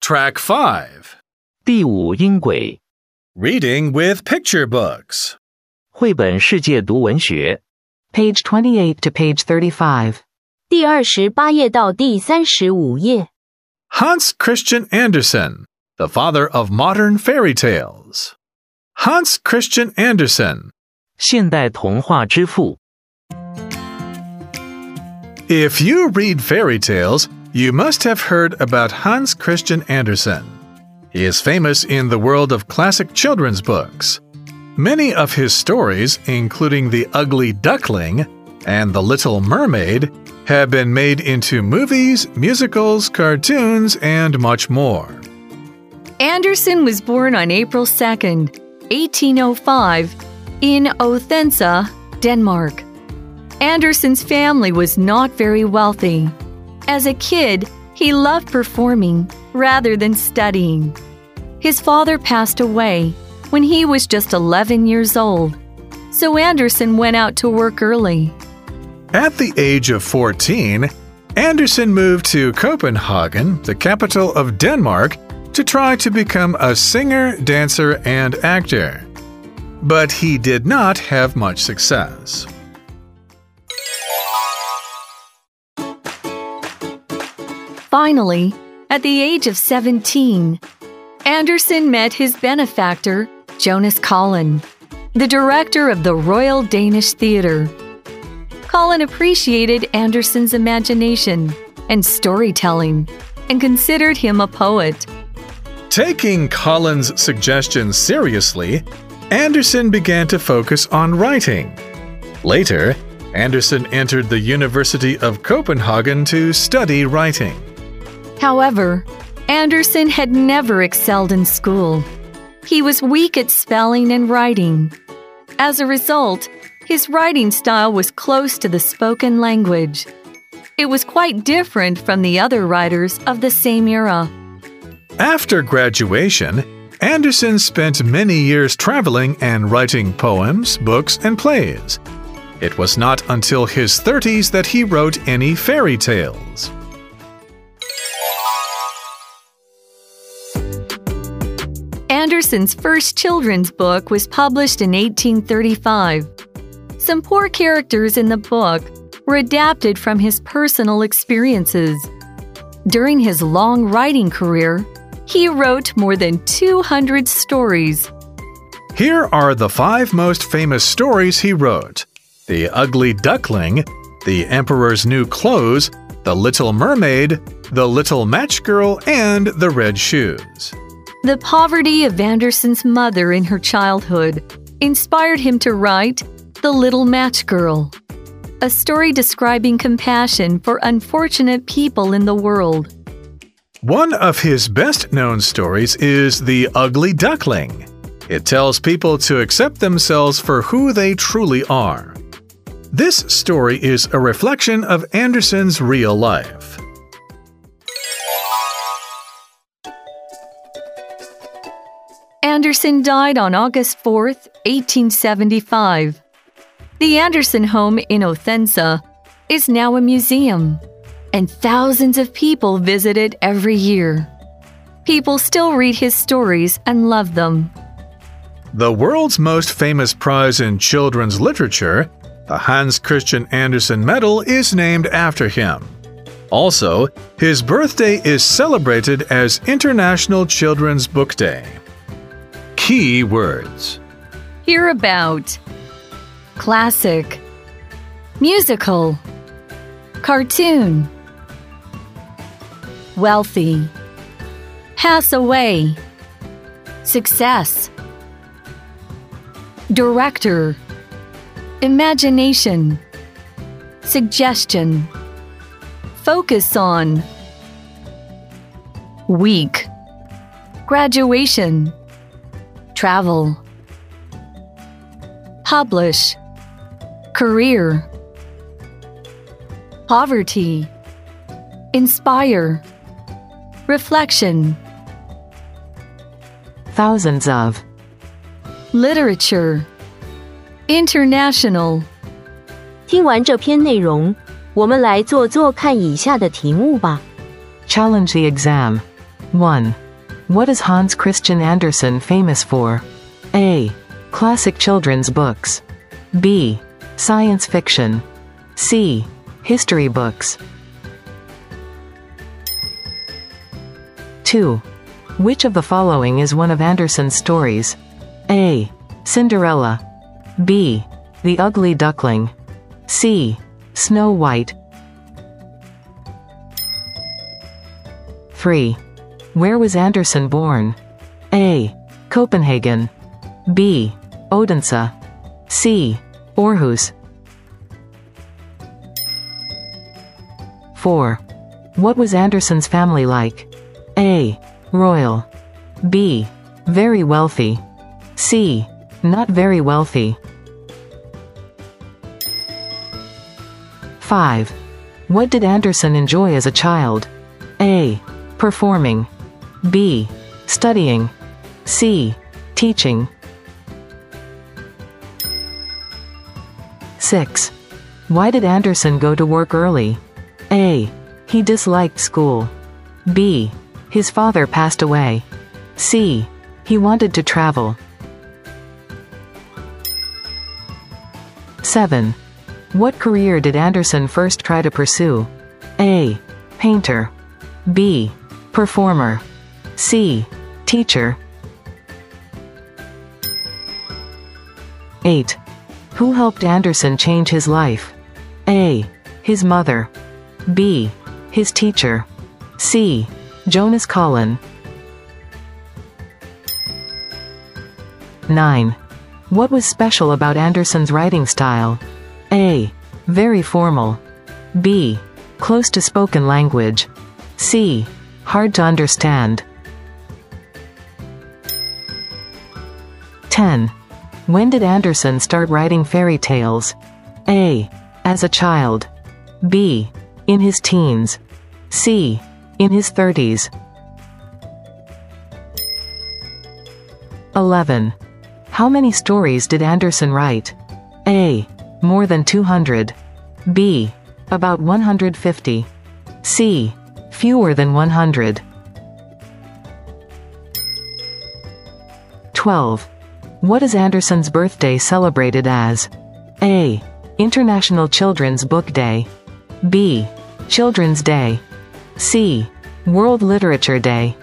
Track 5. 第5音轨 Reading with picture books. 绘本世界读文学 Page 28 to page 35. 第28页到第35页。 Hans Christian Andersen, the father of modern fairy tales. Hans Christian Andersen. 现代童话之父 If you read fairy tales, you must have heard about Hans Christian Andersen. He is famous in the world of classic children's books. Many of his stories, including The Ugly Duckling and The Little Mermaid, have been made into movies, musicals, cartoons, and much more. Andersen was born on April 2nd, 1805, in Odense, Denmark. Andersen's family was not very wealthy. As a kid, he loved performing rather than studying. His father passed away when he was just 11 years old, so Andersen went out to work early. At the age of 14, Andersen moved to Copenhagen, the capital of Denmark, to try to become a singer, dancer, and actor. But he did not have much success. Finally, at the age of 17, Andersen met his benefactor, Jonas Collin, the director of the Royal Danish Theatre. Collin appreciated Andersen's imagination and storytelling and considered him a poet. Taking Collin's suggestions seriously, Andersen began to focus on writing. Later, Andersen entered the University of Copenhagen to study writing. However, Andersen had never excelled in school. He was weak at spelling and writing. As a result, his writing style was close to the spoken language. It was quite different from the other writers of the same era. After graduation, Andersen spent many years traveling and writing poems, books, and plays. It was not until his 30s that he wrote any fairy tales. Andersen's first children's book was published in 1835. Some poor characters in the book were adapted from his personal experiences. During his long writing career, he wrote more than 200 stories. Here are the 5 most famous stories he wrote: The Ugly Duckling, The Emperor's New Clothes, The Little Mermaid, The Little Match Girl, and The Red Shoes. The poverty of Andersen's mother in her childhood inspired him to write The Little Match Girl, a story describing compassion for unfortunate people in the world. One of his best-known stories is The Ugly Duckling. It tells people to accept themselves for who they truly are. This story is a reflection of Andersen's real life. Andersen died on August 4, 1875. The Andersen home in Odense is now a museum, and thousands of people visit it every year. People still read his stories and love them. The world's most famous prize in children's literature, the Hans Christian Andersen Medal, is named after him. Also, his birthday is celebrated as International Children's Book Day. Key words: Hear about: classic, musical, cartoon, wealthy, pass away, success, director, imagination, suggestion, focus on, week, graduation, travel, publish, career, poverty, inspire, reflection, Thousands of. literature, international. 听完这篇内容，我们来做做看以下的题目吧。 Challenge the exam. 1. What is Hans Christian Andersen famous for? A. Classic children's books. B. Science fiction. C. History books. 2. Which of the following is one of Andersen's stories? A. Cinderella. B. The Ugly Duckling. C. Snow White. 3. Where was Andersen born? A. Copenhagen. B. Odense. C. Aarhus. 4. What was Andersen's family like? A. Royal. B. Very wealthy. C. Not very wealthy. 5. What did Andersen enjoy as a child? A. Performing. B. Studying. C. Teaching. 6. Why did Andersen go to work early? A. He disliked school. B. His father passed away. C. He wanted to travel. 7. What career did Andersen first try to pursue? A. Painter. B. Performer. C. Teacher. 8. Who helped Andersen change his life? A. His mother. B. His teacher. C. Jonas Collin. 9. What was special about Andersen's writing style? A. Very formal. B. Close to spoken language. C. Hard to understand. 10. When did Andersen start writing fairy tales? A. As a child. B. In his teens. C. In his 30s. 11. How many stories did Andersen write? A. More than 200. B. About 150. C. Fewer than 100. 12. What is Andersen's birthday celebrated as? A. International Children's Book Day. B. Children's Day. C. World Literature Day.